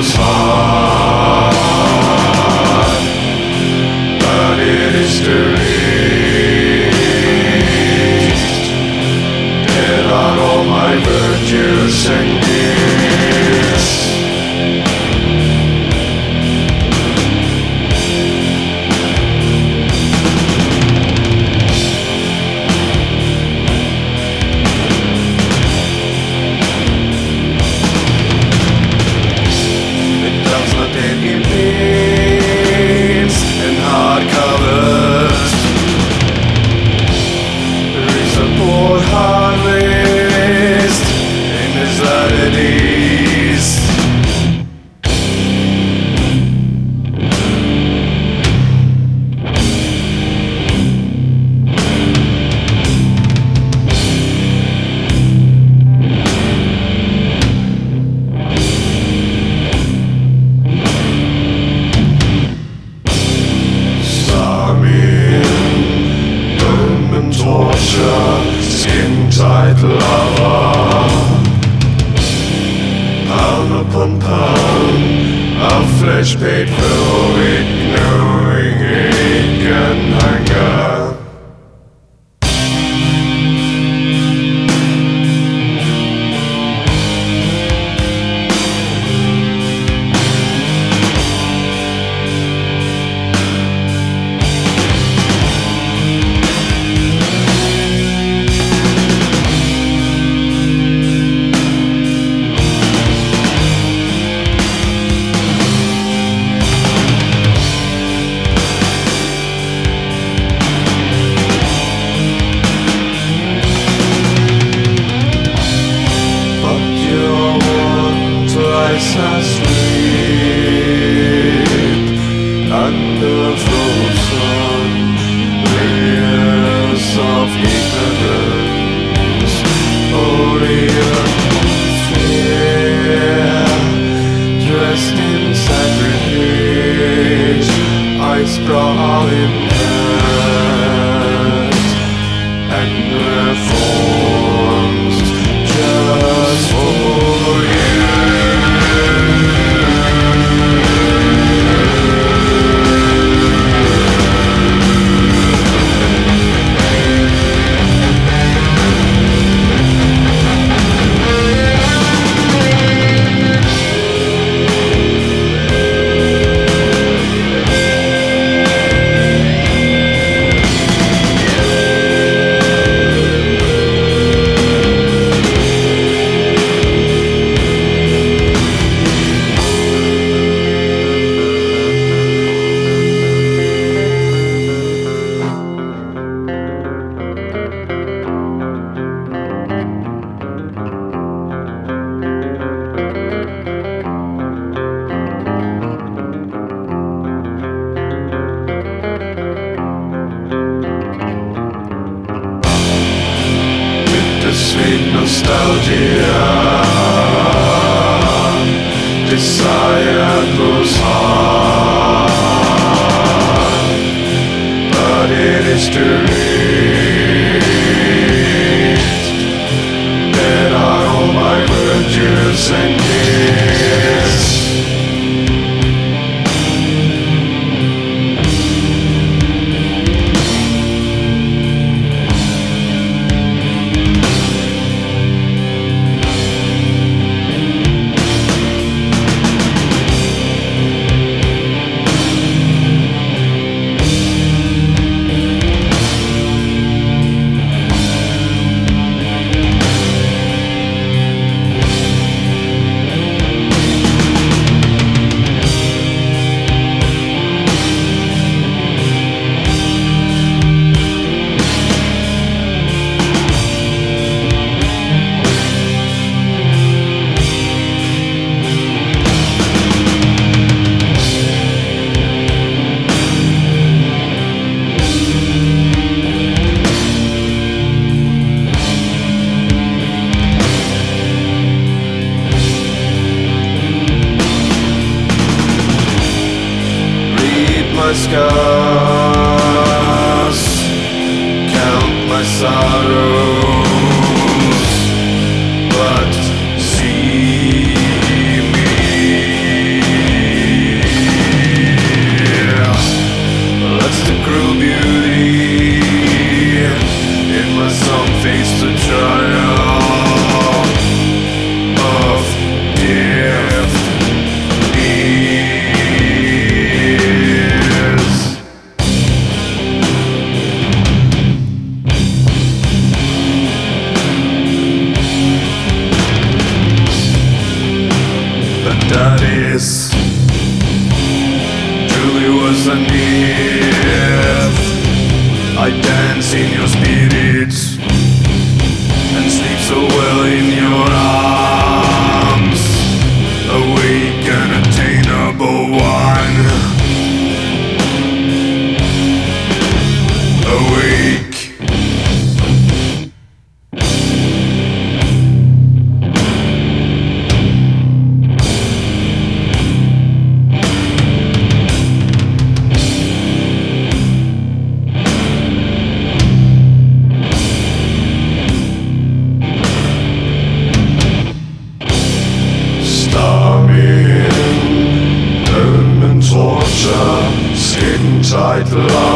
goes hard, but it is too late. Dead are all my virtues and gifts. Skin-tight lava, pound upon pound of flesh paid for it, knowing it can hunger. Asleep under frozen layers of ignorance, Orient fear, dressed in sacrilege, eyes sprawling hands, and their forms just for you. Sweet nostalgia, desire grows hard, but it is too late. Dead are all my virtues and gifts. My scars, count my sorrows, but see me eyes. Truly was a need. I dance in your spirit and sleep so well in your arms. Awake and attainable one. Awake. Torture, skin tight love.